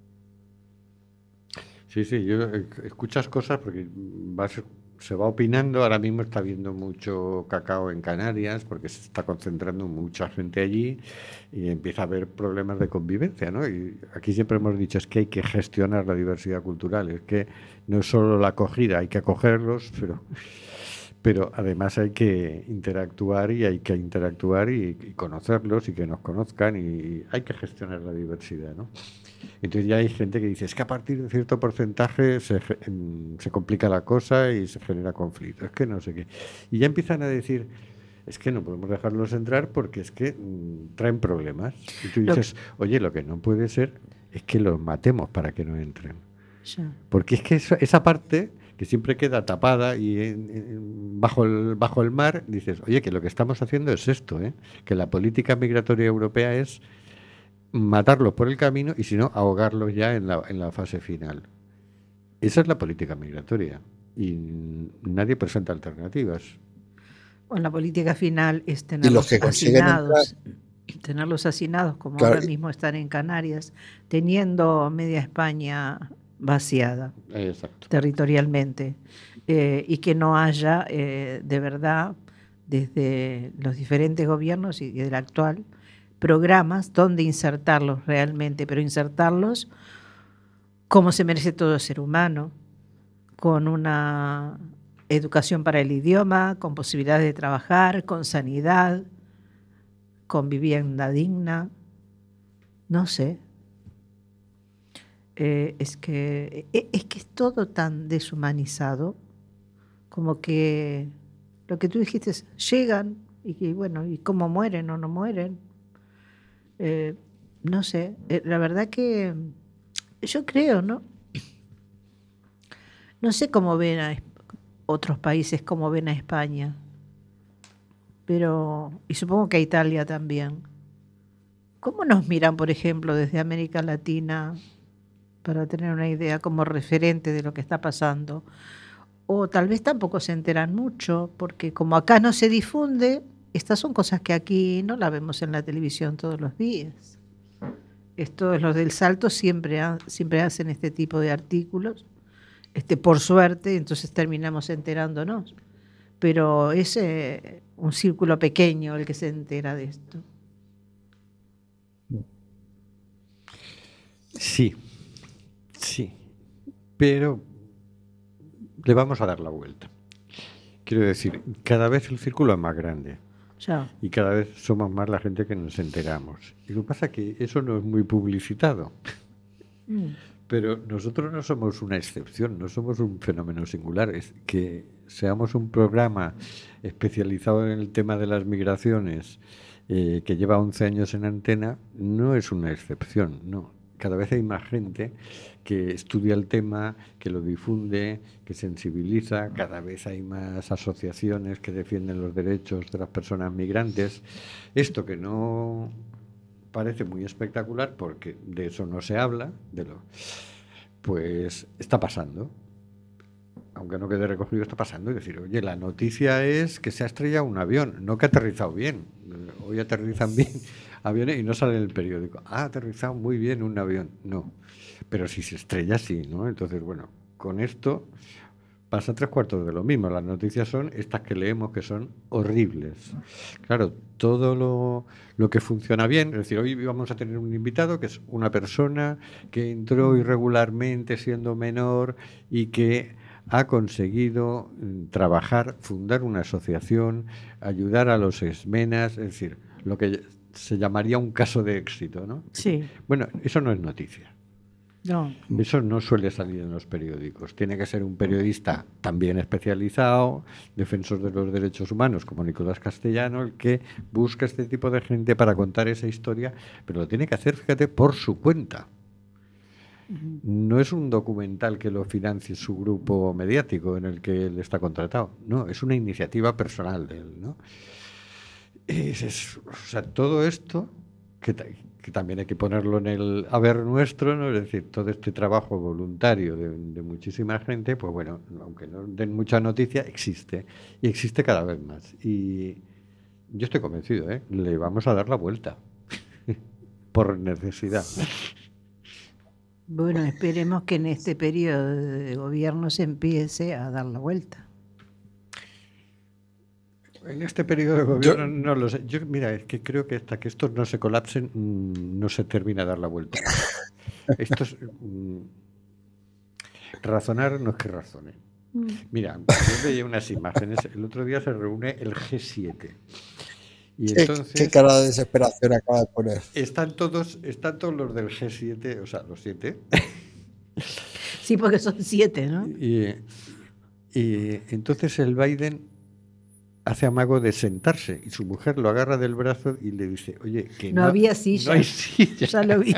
Sí, sí, yo eh, escuchas cosas porque vas, se va opinando. Ahora mismo está habiendo mucho cacao en Canarias porque se está concentrando mucha gente allí y empieza a haber problemas de convivencia, ¿no? Y aquí siempre hemos dicho es que hay que gestionar la diversidad cultural, es que no es solo la acogida, hay que acogerlos, pero, pero además hay que interactuar y hay que interactuar y, y conocerlos y que nos conozcan y hay que gestionar la diversidad, ¿no? Entonces ya hay gente que dice, es que a partir de cierto porcentaje se, se complica la cosa y se genera conflicto, es que no sé qué. Y ya empiezan a decir, es que no podemos dejarlos entrar porque es que mmm, traen problemas. Y tú dices, oye, lo que no puede ser es que los matemos para que no entren. Sí. Porque es que eso, esa parte que siempre queda tapada y en, en, bajo, el, bajo el mar, dices, oye, que lo que estamos haciendo es esto, ¿eh? Que la política migratoria europea es matarlos por el camino y si no, ahogarlos ya en la, en la fase final. Esa es la política migratoria y nadie presenta alternativas. Bueno, la política final es tenerlos hacinados, tenerlos hacinados como claro. Ahora mismo están en Canarias, teniendo media España vaciada. Exacto. Territorialmente eh, y que no haya eh, de verdad desde los diferentes gobiernos y del actual programas donde insertarlos realmente, pero insertarlos como se merece todo ser humano, con una educación para el idioma, con posibilidades de trabajar, con sanidad, con vivienda digna, no sé. Eh, es que es que es todo tan deshumanizado, como que lo que tú dijiste es, llegan y que bueno, y cómo mueren o no mueren. Eh, no sé, eh, la verdad que yo creo, ¿no? No sé cómo ven a otros países, cómo ven a España, pero, y supongo que a Italia también. ¿Cómo nos miran, por ejemplo, desde América Latina, para tener una idea como referente de lo que está pasando? O tal vez tampoco se enteran mucho, porque como acá no se difunde, estas son cosas que aquí no las vemos en la televisión todos los días. Estos, los del Salto siempre, siempre hacen este tipo de artículos, este, por suerte, entonces terminamos enterándonos. Pero es eh, un círculo pequeño el que se entera de esto. Sí, sí, pero le vamos a dar la vuelta. Quiero decir, cada vez el círculo es más grande. Ya. Y cada vez somos más la gente que nos enteramos. Y lo que pasa es que eso no es muy publicitado. Mm. Pero nosotros no somos una excepción, no somos un fenómeno singular. Es que seamos un programa especializado en el tema de las migraciones eh, que lleva once años en antena, no es una excepción, no. Cada vez hay más gente que estudia el tema, que lo difunde, que sensibiliza. Cada vez hay más asociaciones que defienden los derechos de las personas migrantes. Esto que no parece muy espectacular, porque de eso no se habla, de lo, pues está pasando. Aunque no quede recogido, está pasando. Es decir, oye, la noticia es que se ha estrellado un avión, no que ha aterrizado bien. Hoy aterrizan bien aviones y no sale en el periódico. Ha aterrizado muy bien un avión. No, pero si se estrella, sí, ¿no? Entonces, bueno, con esto pasa tres cuartos de lo mismo. Las noticias son estas que leemos, que son horribles. Claro, todo lo, lo que funciona bien, es decir, hoy vamos a tener un invitado que es una persona que entró irregularmente siendo menor y que ha conseguido trabajar, fundar una asociación, ayudar a los exmenas, es decir, lo que se llamaría un caso de éxito, ¿no? Sí. Bueno, eso no es noticia. No. Eso no suele salir en los periódicos. Tiene que ser un periodista también especializado, defensor de los derechos humanos, como Nicolás Castellano, el que busca este tipo de gente para contar esa historia, pero lo tiene que hacer, fíjate, por su cuenta. No es un documental que lo financie su grupo mediático en el que él está contratado. No, es una iniciativa personal de él, ¿no? es, es, o sea, todo esto, que, que también hay que ponerlo en el haber nuestro, ¿no? Es decir, todo este trabajo voluntario de, de muchísima gente, pues bueno, aunque no den mucha noticia, existe. Y existe cada vez más. Y yo estoy convencido, ¿eh? Le vamos a dar la vuelta. Por necesidad. Bueno, esperemos que en este periodo de gobierno se empiece a dar la vuelta. En este periodo de gobierno Yo- no lo sé. Yo, mira, es que creo que hasta que estos no se colapsen, mm, no se termina de dar la vuelta. Estos, mm, razonar no es que razonen. Mira, yo veía unas imágenes. El otro día se reúne el G siete. Y ¿Qué, entonces qué cara de desesperación acaba de poner? están todos, están todos los del G siete, o sea, los siete. Sí, porque son siete, ¿no? Y, y entonces el Biden hace amago de sentarse y su mujer lo agarra del brazo y le dice, oye, que No no, había silla. No hay silla. Ya lo vi.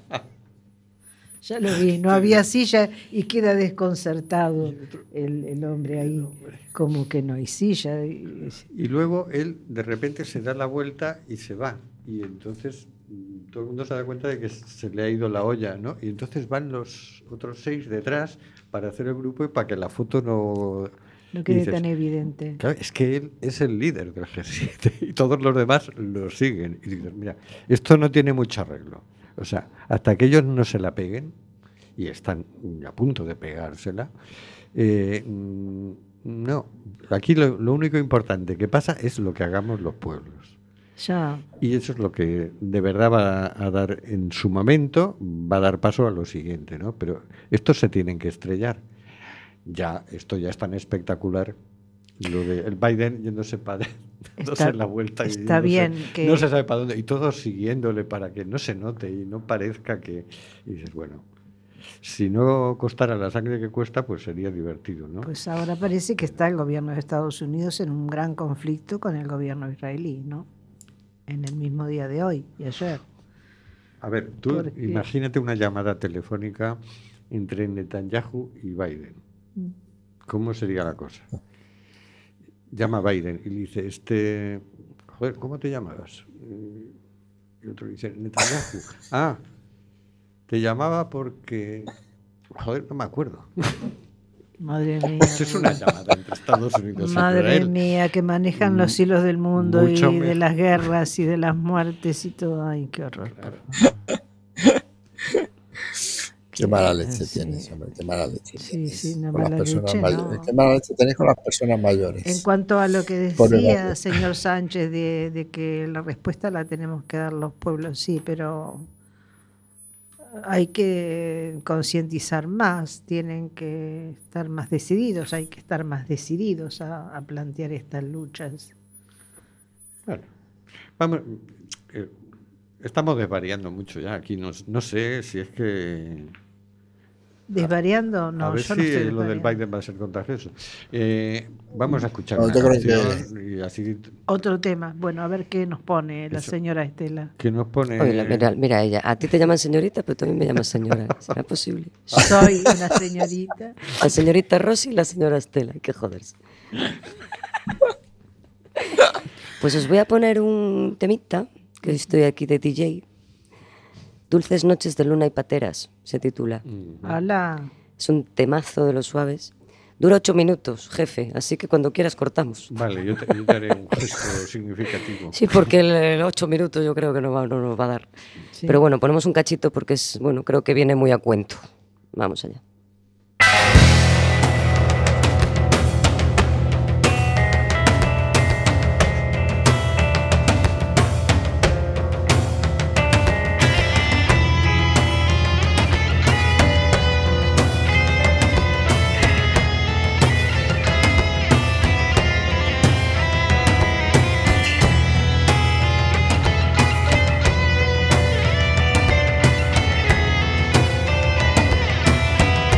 Ya lo vi. No había silla y queda desconcertado el, el hombre ahí. Como que no hay silla. Y- Y luego él de repente se da la vuelta y se va. Y entonces mm, todo el mundo se da cuenta de que se le ha ido la olla, ¿no? Y entonces van los otros seis detrás para hacer el grupo y para que la foto no... No y quede dices, tan evidente. claro, es que él es el líder del G siete y todos los demás lo siguen. Y dices, mira, esto no tiene mucho arreglo. O sea, hasta que ellos no se la peguen, y están a punto de pegársela, eh, mm, no. Aquí lo, lo único importante que pasa es lo que hagamos los pueblos. Ya. Y eso es lo que de verdad va a dar, en su momento, va a dar paso a lo siguiente, ¿no? Pero estos se tienen que estrellar. Ya, esto ya es tan espectacular. Lo de el Biden yéndose para dándose Está- la vuelta y está no bien se, que- no se sabe para dónde, y todos siguiéndole para que no se note y no parezca que, y dices, bueno, si no costara la sangre que cuesta, pues sería divertido, ¿no? Pues ahora parece que está el gobierno de Estados Unidos en un gran conflicto con el gobierno israelí, ¿no? En el mismo día de hoy y ayer. A ver, tú Porque- imagínate una llamada telefónica entre Netanyahu y Biden. ¿Cómo sería la cosa? Llama a Biden y le dice, este, joder, ¿cómo te llamabas? Y el otro le dice, Netanyahu. Ah, te llamaba porque, joder, no me acuerdo. Madre mía. Eso es una llamada entre Estados Unidos y Madre Israel. mía, que manejan los hilos del mundo y Mucho de mejor. las guerras y de las muertes y todo. Ay, qué horror. Qué mala leche Sí. tienes, hombre, qué mala leche Sí, tienes sí, una con las mala personas leche, mayores. no. Qué mala leche tenés con las personas mayores. En cuanto a lo que Por decía edad. señor Sánchez de, de que la respuesta la tenemos que dar los pueblos, sí, pero hay que concientizar más, tienen que estar más decididos, hay que estar más decididos a, a plantear estas luchas. Bueno, vamos, eh, estamos desvariando mucho ya aquí. No, no sé si es que... ¿Desvariando? No, a ver yo si no estoy lo del desvariando. Biden va a ser contagioso. Eh, vamos a escuchar No, una yo creo que- canción y así Otro tema. Bueno, a ver qué nos pone la Eso. señora Estela. que nos pone... Oye, mira, mira ella, a ti te llaman señorita, pero también me llaman señora. ¿Será posible? Soy una señorita. La señorita Rosy y la señora Estela, hay que joderse. Pues os voy a poner un temita, que estoy aquí de D J. Dulces noches de luna y pateras, se titula. Hola. Es un temazo de los suaves. Dura ocho minutos, jefe, así que cuando quieras cortamos. Vale, yo te, yo te haré un gesto significativo. Sí, porque el, el ocho minutos yo creo que no, va, no nos va a dar. Sí. Pero bueno, ponemos un cachito porque es, bueno, creo que viene muy a cuento. Vamos allá. Dulces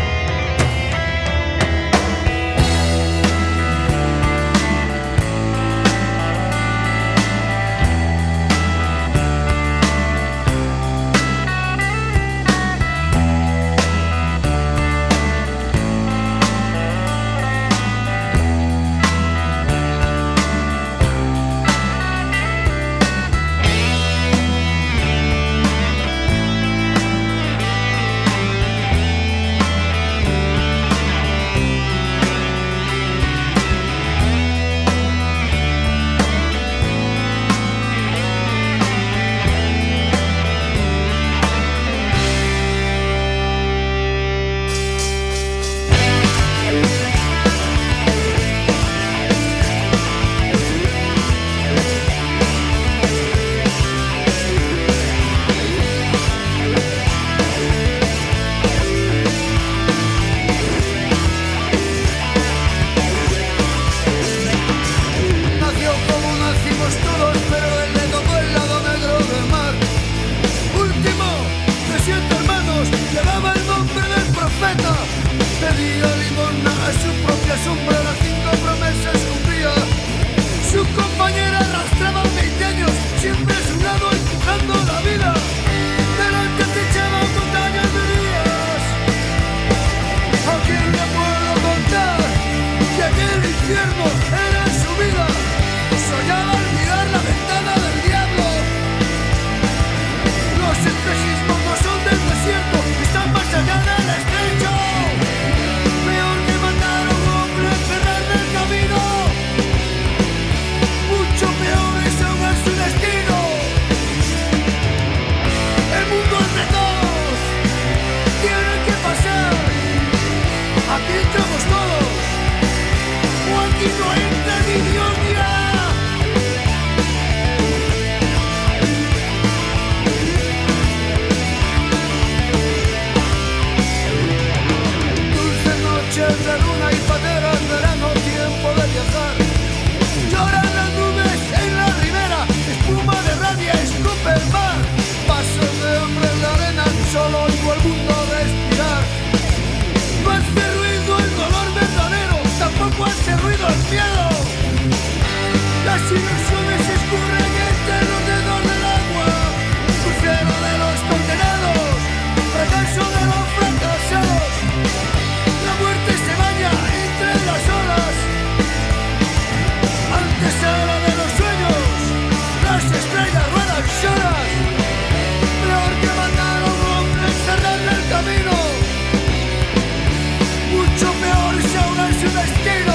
entramos todos, o aquí no entra ni Dios dirá. Dulces noches de luna y pateras, verano, tiempo de viajar. Lloran las nubes en la ribera, espuma de rabia escupe el mar. Pasos de hombres de arena, solo oigo el mundo respirar. No hace ruido el dolor verdadero, tampoco hace ruido el miedo. Las ilusiones escurren entre los dedos del agua. Crucero de los condenados, fracaso de los fracasados. La muerte se baña entre las olas. Antes era de los sueños, las estrellas ruedan solas. Peor que matar a un hombre y cerrarle el camino. Mucho peor es ahogar su destino.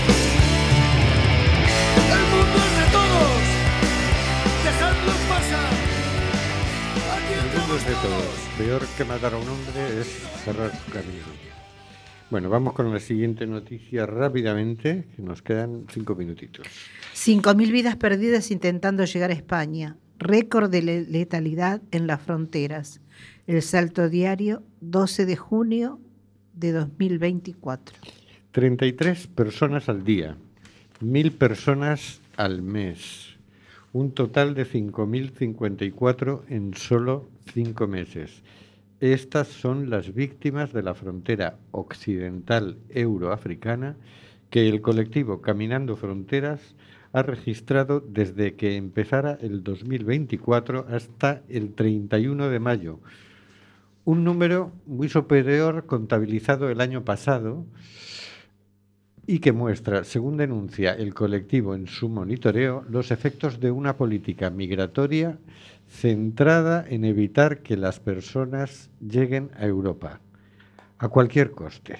El mundo es de todos, dejadlos pasar. Aquí El mundo es de entramos todos. Peor que matar a un hombre es cerrar su camino. Bueno, vamos con la siguiente noticia rápidamente, que nos quedan cinco minutitos. cinco mil vidas perdidas intentando llegar a España. Récord de le- letalidad en las fronteras. El Salto Diario, doce de junio de dos mil veinticuatro. treinta y tres personas al día, mil personas al mes, un total de cinco mil cincuenta y cuatro en solo cinco meses. Estas son las víctimas de la frontera occidental euroafricana que el colectivo Caminando Fronteras ha registrado desde que empezara el dos mil veinticuatro hasta el treinta y uno de mayo. Un número muy superior contabilizado el año pasado y que muestra, según denuncia el colectivo en su monitoreo, los efectos de una política migratoria centrada en evitar que las personas lleguen a Europa, a cualquier coste.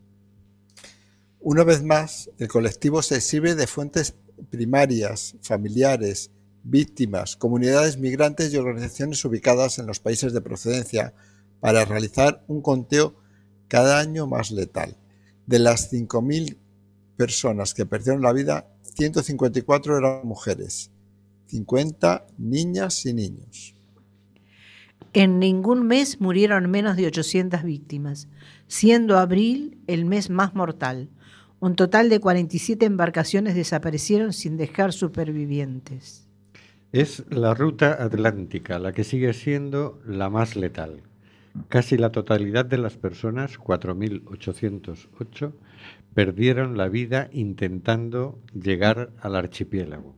Una vez más, el colectivo se sirve de fuentes primarias, familiares, víctimas, comunidades migrantes y organizaciones ubicadas en los países de procedencia para realizar un conteo cada año más letal. De las cinco mil personas que perdieron la vida, ciento cincuenta y cuatro eran mujeres, cincuenta niñas y niños. En ningún mes murieron menos de ochocientas víctimas, siendo abril el mes más mortal. Un total de cuarenta y siete embarcaciones desaparecieron sin dejar supervivientes. Es la ruta atlántica la que sigue siendo la más letal. Casi la totalidad de las personas, cuatro mil ochocientos ocho, perdieron la vida intentando llegar al archipiélago.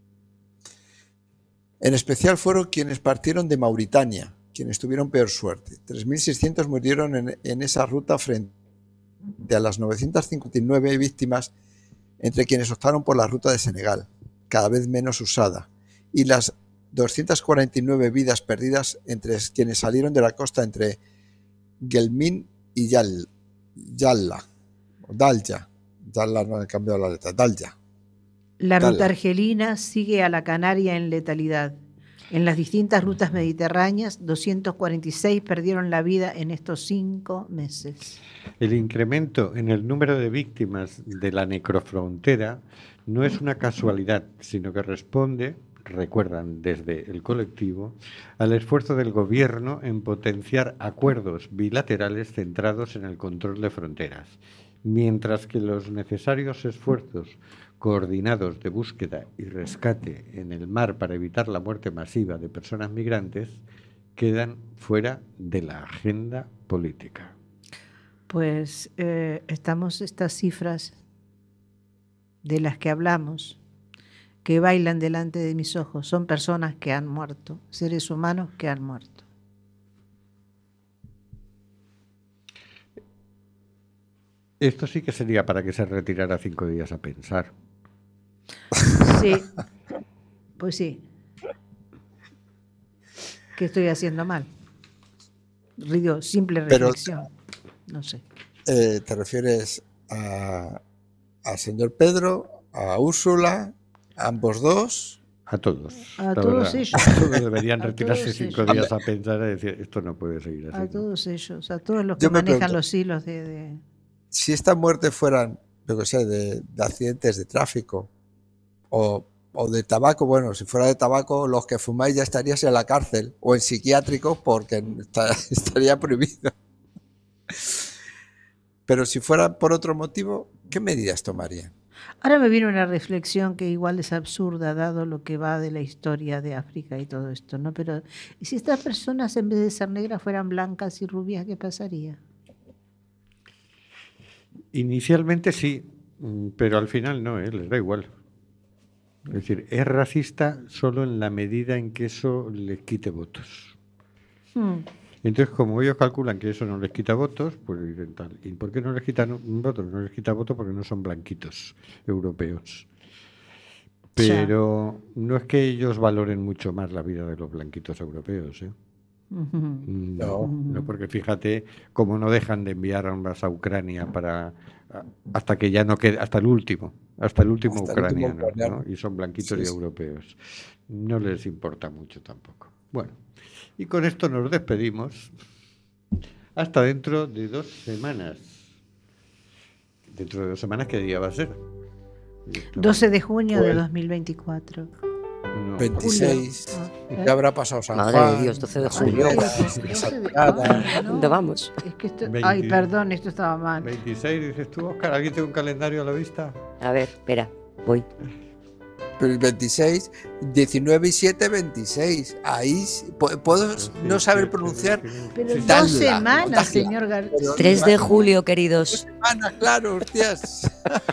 En especial fueron quienes partieron de Mauritania, quienes tuvieron peor suerte. tres mil seiscientos murieron en, en esa ruta frente a las novecientas cincuenta y nueve víctimas entre quienes optaron por la ruta de Senegal, cada vez menos usada, y las doscientas cuarenta y nueve vidas perdidas entre quienes salieron de la costa entre Guelmín y Yal, Yalla, o Dalya. Yalla no he cambiado la letra, Dalya. La Dale. ruta argelina sigue a la Canaria en letalidad. En las distintas rutas mediterráneas, doscientos cuarenta y seis perdieron la vida en estos cinco meses. El incremento en el número de víctimas de la necrofrontera no es una casualidad, sino que responde, recuerdan desde el colectivo, al esfuerzo del gobierno en potenciar acuerdos bilaterales centrados en el control de fronteras, mientras que los necesarios esfuerzos coordinados de búsqueda y rescate en el mar para evitar la muerte masiva de personas migrantes quedan fuera de la agenda política. Pues eh, estamos estas cifras de las que hablamos, que bailan delante de mis ojos, son personas que han muerto, seres humanos que han muerto. Esto sí que sería para que se retirara cinco días a pensar. Sí, pues sí. ¿Qué estoy haciendo mal? Digo, simple Pero- reflexión. No sé. Eh, ¿Te refieres a, al señor Pedro, a Úrsula, a ambos dos? A todos. A la todos verdad. ellos. Todos deberían A retirarse todos cinco ellos. días a pensar y decir, esto no puede seguir así. A ¿no? todos ellos, a todos los que Yo me manejan pregunto- los hilos de, de- si estas muertes fueran, yo que sé, de, de accidentes de tráfico o, o de tabaco, bueno, si fuera de tabaco, los que fumáis ya estaríais en la cárcel o en psiquiátricos porque está, estaría prohibido. Pero si fuera por otro motivo, ¿qué medidas tomarían? Ahora me viene una reflexión que igual es absurda, dado lo que va de la historia de África y todo esto, ¿no? Pero, ¿y si estas personas en vez de ser negras fueran blancas y rubias, qué pasaría? Inicialmente sí, pero al final no, ¿eh? Les da igual. Es decir, es racista solo en la medida en que eso les quite votos. Hmm. Entonces, como ellos calculan que eso no les quita votos, pues dicen tal. ¿Y por qué no les quitan votos? No les quita votos porque no son blanquitos europeos. Pero no es que ellos valoren mucho más la vida de los blanquitos europeos, ¿eh? No, no, porque fíjate cómo no dejan de enviar armas a Ucrania para hasta que ya no quede, hasta el último, hasta el último hasta ucraniano, el último ucraniano, ¿no? Y son blanquitos sí, y europeos. No les importa mucho tampoco. Bueno, y con esto nos despedimos hasta dentro de dos semanas. Dentro de dos semanas, ¿qué día va a ser? doce de junio pues, de dos mil veinticuatro. No, veintiséis. Ah, ¿Qué habrá pasado San Madre Juan? de Dios, doce de julio. ¿Dónde vamos? Es que esto, veinte, ay, perdón, esto estaba mal. veintiséis, dices tú, Óscar, ¿alguien tiene un calendario a la vista? A ver, espera, voy. Pero el veintiséis, diecinueve y siete, veintiséis. Ahí puedo sí, no saber sí, pronunciar. Pero dos semanas, señor García. tres de julio, queridos. Dos semanas, claro, hostias.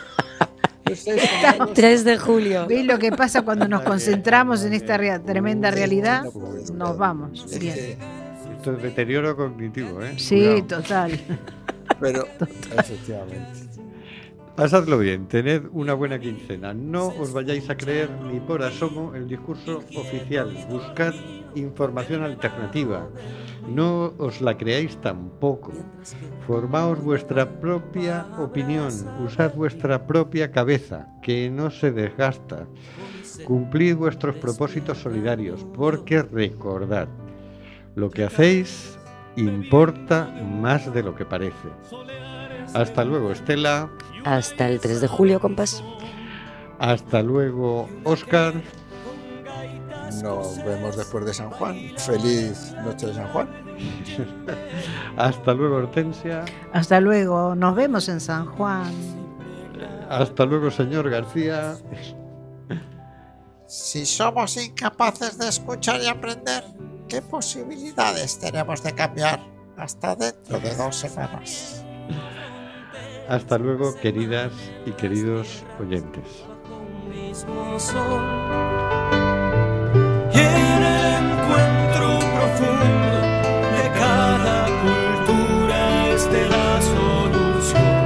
tres de julio. ¿Veis lo que pasa cuando nos concentramos en esta rea- tremenda realidad? Nos vamos. Bien. Esto es deterioro cognitivo, ¿eh? Sí, Cuidado. total. Pero, total. efectivamente. Pasadlo bien, tened una buena quincena. No os vayáis a creer ni por asomo el discurso oficial. Buscad información alternativa. No os la creáis tampoco. Formaos vuestra propia opinión. Usad vuestra propia cabeza, que no se desgasta. Cumplid vuestros propósitos solidarios, porque recordad, lo que hacéis importa más de lo que parece. Hasta luego, Estela. Hasta el tres de julio, compás. Hasta luego, Óscar. Nos vemos después de San Juan. Feliz noche de San Juan. Hasta luego, Hortensia. Hasta luego. Nos vemos en San Juan. Hasta luego, señor García. Si somos incapaces de escuchar y aprender, ¿qué posibilidades tenemos de cambiar? Hasta dentro de dos semanas. Hasta luego, queridas y queridos oyentes. Y en el encuentro profundo de cada cultura esté la solución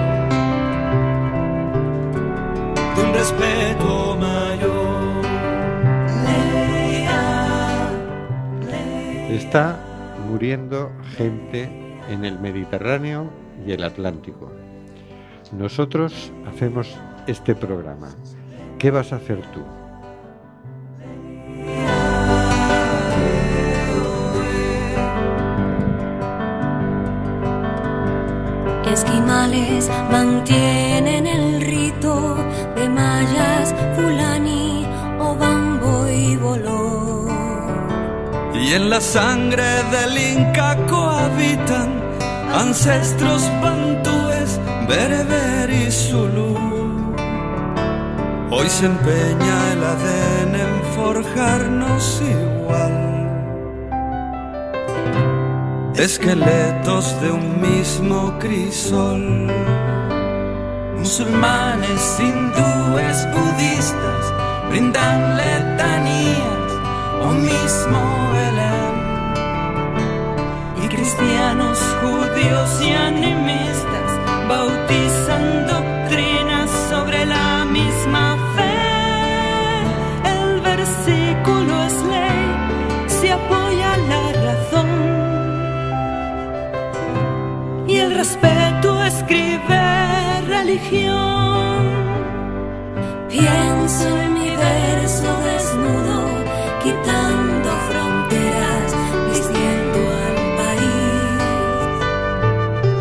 de un respeto mayor. Está muriendo gente en el Mediterráneo y el Atlántico. Nosotros hacemos este programa. ¿Qué vas a hacer tú? Esquimales mantienen el rito de mayas, fulani, obambo y boló. Y en la sangre del Inca cohabitan ancestros bantúes, bereber y zulú. Hoy se empeña el A D N en forjarnos igual. Esqueletos de un mismo crisol. Musulmanes, hindúes, budistas brindan letanías o mismo Belén. Y cristianos, judíos y animistas bautizan doctrinas sobre la misma fe. El versículo es ley, se apoya la razón. Y el respeto escribe religión.